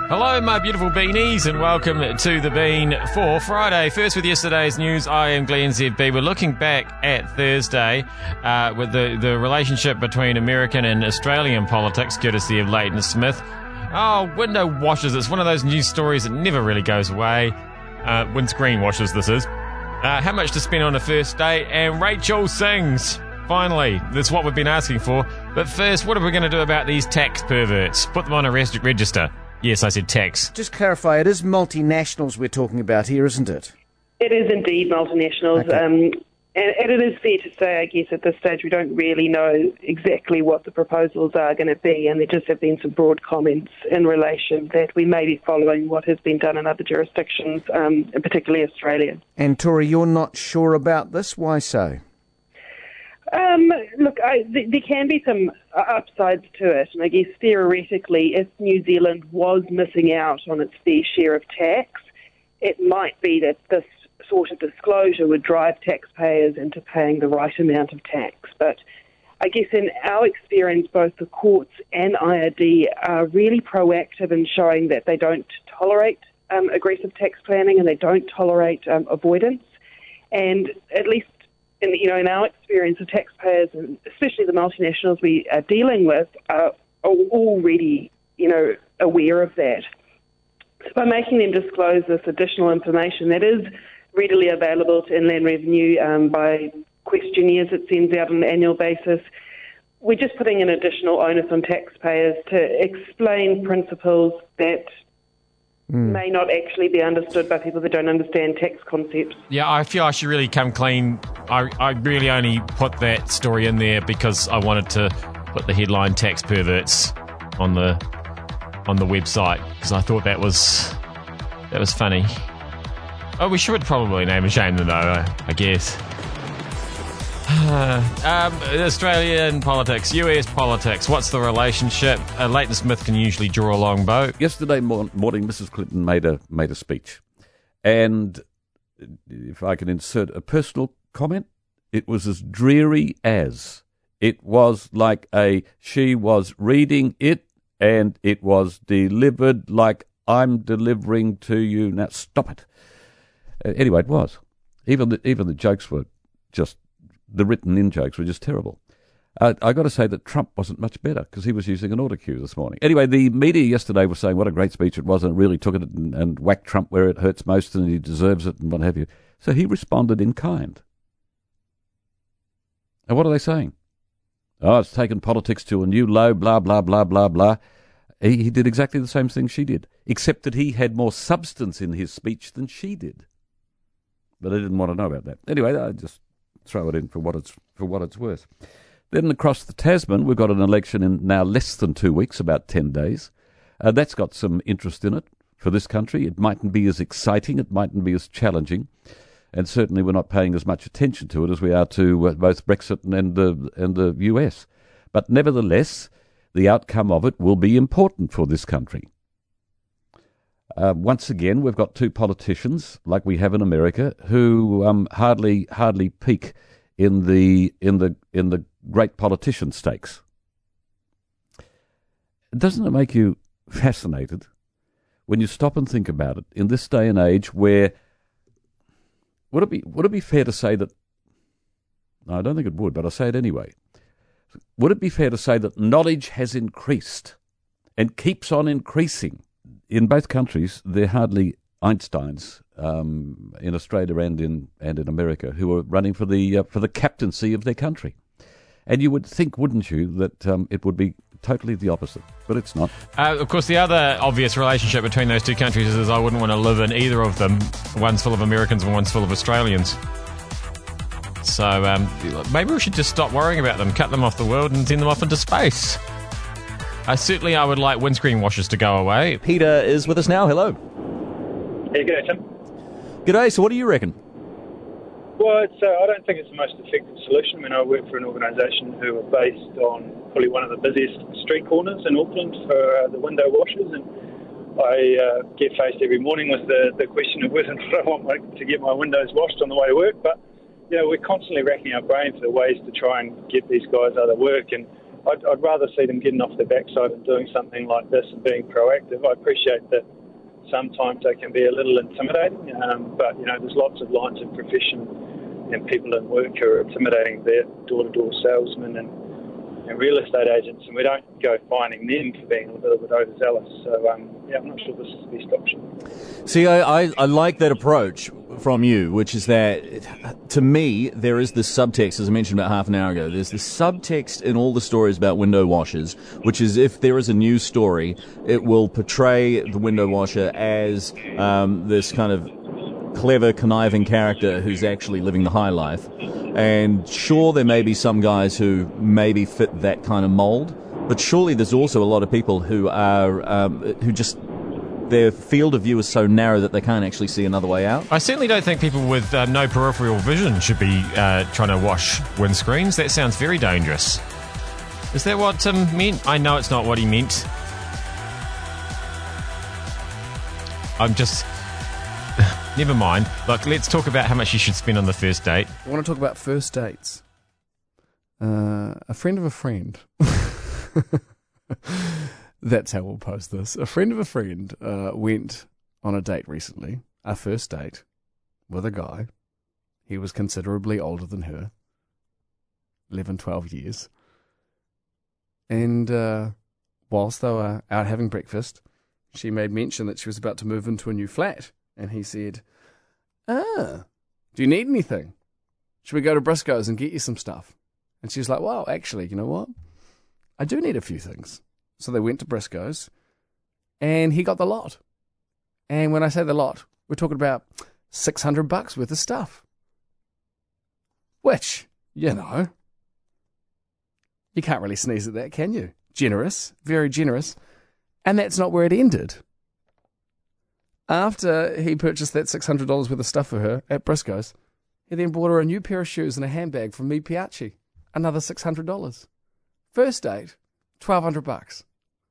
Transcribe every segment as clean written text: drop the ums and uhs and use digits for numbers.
Hello, my beautiful beanies, and welcome to The Bean for Friday. First, with yesterday's news, I am Glenn ZB. We're looking back at Thursday with the relationship between American and Australian politics, courtesy of Leighton Smith. Oh, window washers. It's one of those news stories that never really goes away. Windscreen washers, this is. How much to spend on a first date? And Rachel sings. Finally, that's what we've been asking for. But first, what are we going to do about these tax perverts? Put them on a register. Yes, I said tax. Just clarify, it is multinationals we're talking about here, isn't it? It is indeed multinationals. Okay. And it is fair to say, I guess, at this stage we don't really know exactly what the proposals are going to be, and there just have been some broad comments in relation that we may be following what has been done in other jurisdictions, and particularly Australia. And Tori, you're not sure about this? Why so? Look, there can be some upsides to it, and I guess theoretically, if New Zealand was missing out on its fair share of tax, it might be that this sort of disclosure would drive taxpayers into paying the right amount of tax. But I guess in our experience, both the courts and IRD are really proactive in showing that they don't tolerate aggressive tax planning and they don't tolerate avoidance. And at least in our experience, the taxpayers, and especially the multinationals we are dealing with, are already, aware of that. So by making them disclose this additional information that is readily available to Inland Revenue by questionnaires it sends out on an annual basis, we're just putting an additional onus on taxpayers to explain principles that may not actually be understood by people that don't understand tax concepts. Yeah, I feel I should really come clean. I really only put that story in there because I wanted to put the headline tax perverts on the website, because I thought that was funny. Oh, we should probably name and shame them though, I guess. Australian politics, US politics, what's the relationship? Leighton Smith can usually draw a long bow. Yesterday morning, Mrs. Clinton made a speech, and if I can insert a personal comment, it was as dreary as. It was like she was reading it, and it was delivered like I'm delivering to you. Now, stop it. Anyway, it was. Even the jokes were just... The written-in jokes were just terrible. I got to say that Trump wasn't much better because he was using an autocue this morning. Anyway, the media yesterday was saying what a great speech it was and really took it and whacked Trump where it hurts most and he deserves it and what have you. So he responded in kind. And what are they saying? Oh, it's taken politics to a new low, blah, blah, blah, blah, blah. He did exactly the same thing she did, except that he had more substance in his speech than she did. But I didn't want to know about that. Anyway, I just... throw it in for what it's worth. Then across the Tasman, we've got an election in now less than 2 weeks, about 10 days. That's got some interest in it for this country. It mightn't be as exciting, it mightn't be as challenging, and certainly we're not paying as much attention to it as we are to both Brexit and the US. But nevertheless, the outcome of it will be important for this country. Once again, we've got two politicians, like we have in America, who hardly peak in the great politician stakes. Doesn't it make you fascinated when you stop and think about it in this day and age? Where would it be fair to say that? No, I don't think it would, but I'll say it anyway. Would it be fair to say that knowledge has increased and keeps on increasing? In both countries, there are hardly Einsteins in Australia and in America who are running for the captaincy of their country. And you would think, wouldn't you, that it would be totally the opposite, but it's not. Of course, the other obvious relationship between those two countries is I wouldn't want to live in either of them. One's full of Americans and one's full of Australians. So maybe we should just stop worrying about them, cut them off the world and send them off into space. I would like windscreen washers to go away. Peter is with us now. Hello. Yeah, g'day, Tim. G'day. So what do you reckon? Well, I don't think it's the most effective solution. I mean, I work for an organisation who are based on probably one of the busiest street corners in Auckland for the window washers, and I get faced every morning with the question of whether I want to get my windows washed on the way to work. But, we're constantly racking our brain for the ways to try and get these guys out of work, and I'd rather see them getting off their backside and doing something like this and being proactive. I appreciate that sometimes they can be a little intimidating, but, there's lots of lines of profession and people in work who are intimidating their door-to-door salesmen and real estate agents, and we don't go finding them for being a little bit overzealous. So, I'm not sure this is the best option. See, I like that approach from you, which is that, to me, there is this subtext, as I mentioned about half an hour ago, there's this subtext in all the stories about window washers, which is if there is a news story, it will portray the window washer as this kind of clever, conniving character who's actually living the high life. And sure, there may be some guys who maybe fit that kind of mold, but surely there's also a lot of people who are who just, their field of view is so narrow that they can't actually see another way out. I certainly don't think people with no peripheral vision should be trying to wash windscreens. That sounds very dangerous. Is that what Tim meant? I know it's not what he meant. I'm just... Never mind. Look, let's talk about how much you should spend on the first date. I want to talk about first dates. A friend of a friend. That's how we'll post this. A friend of a friend went on a date recently, a first date, with a guy. He was considerably older than her, 11, 12 years. And whilst they were out having breakfast, she made mention that she was about to move into a new flat. And he said, do you need anything? Should we go to Briscoe's and get you some stuff? And she was like, well, actually, you know what? I do need a few things. So they went to Briscoe's, and he got the lot. And when I say the lot, we're talking about $600 worth of stuff. Which, you can't really sneeze at that, can you? Generous, very generous. And that's not where it ended. After he purchased that $600 worth of stuff for her at Briscoe's, he then bought her a new pair of shoes and a handbag from Mi Piace. Another $600. First date, $1,200.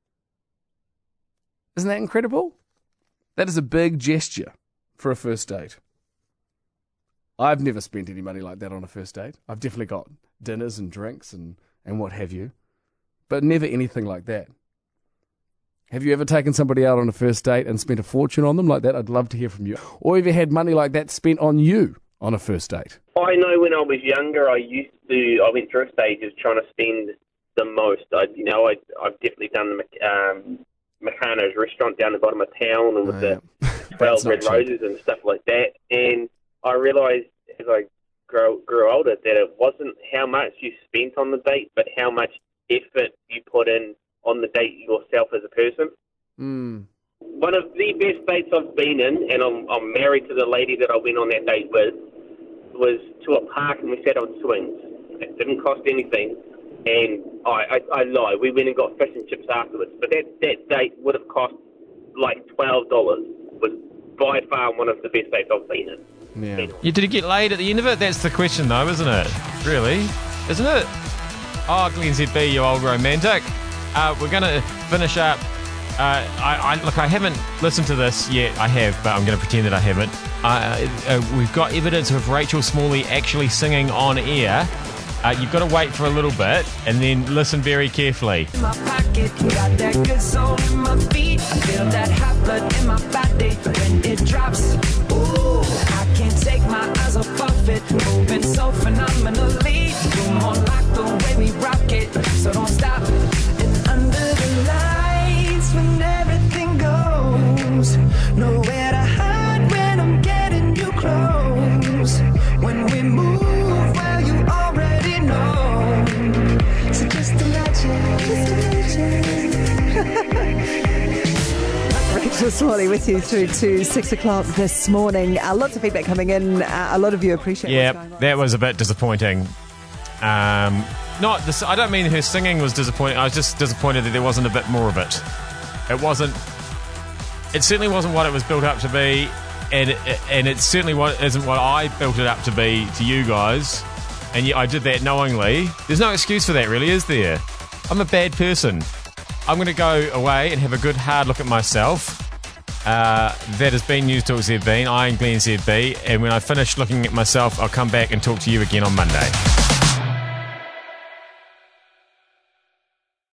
Isn't that incredible? That is a big gesture for a first date. I've never spent any money like that on a first date. I've definitely got dinners and drinks and what have you, but never anything like that. Have you ever taken somebody out on a first date and spent a fortune on them like that? I'd love to hear from you. Or have you had money like that spent on you on a first date? I know when I was younger, I went through a stage of trying to spend the most. I've definitely done the Meccano's restaurant down the bottom of town and with the 12 red roses and stuff like that. And I realised as I grew older that it wasn't how much you spent on the date, but how much effort you put in on the date yourself as a person. One of the best dates I've been in, and I'm married to the lady that I went on that date with, was to a park and we sat on swings. It didn't cost anything, and I lie, we went and got fish and chips afterwards, but that date would have cost like $12. Was by far one of the best dates I've been in. Yeah. Did it get laid at the end of it? That's the question though, isn't it? Really? Isn't it? Oh, Glenn ZB, you old romantic. We're going to finish up. I haven't listened to this yet. I have, but I'm going to pretend that I haven't. We've got evidence of Rachel Smalley actually singing on air. You've got to wait for a little bit and then listen very carefully. In my pocket, got that good soul in my feet. I feel that hot blood in my body when it drops. Ooh, I can't take my eyes off of it. Moving so phenomenally. You're more like the way we rock it. So don't stop. And under the lights, when everything goes, nowhere to hide when I'm getting you close. When we move, well, you already know. So just imagine, Rachel Smalley with you through to 6 o'clock this morning. Lots of feedback coming in. A lot of you appreciate what's going on. That was a bit disappointing. Not this. I don't mean her singing was disappointing. I was just disappointed that there wasn't a bit more of it. It certainly wasn't what it was built up to be, and it certainly isn't what I built it up to be to you guys. And yet I did that knowingly. There's no excuse for that, really, is there? I'm a bad person. I'm going to go away and have a good hard look at myself. That has been News Talk ZB. I am Glenn ZB, and when I finish looking at myself, I'll come back and talk to you again on Monday.